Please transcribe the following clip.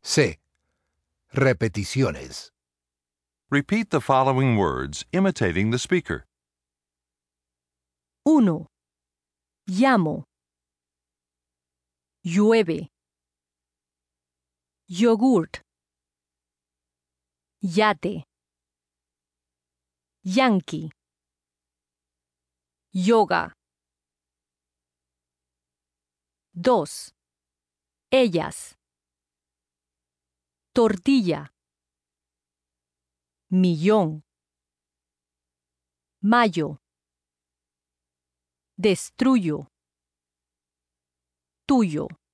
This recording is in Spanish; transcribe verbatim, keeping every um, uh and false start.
C. Repeticiones. Repeat the following words, imitating the speaker. uno. Llamo. Llueve. Yogurt. Yate. Yankee. Yoga. dos. Ellas. Tortilla. Millón. Mayo. Destruyo. Tuyo.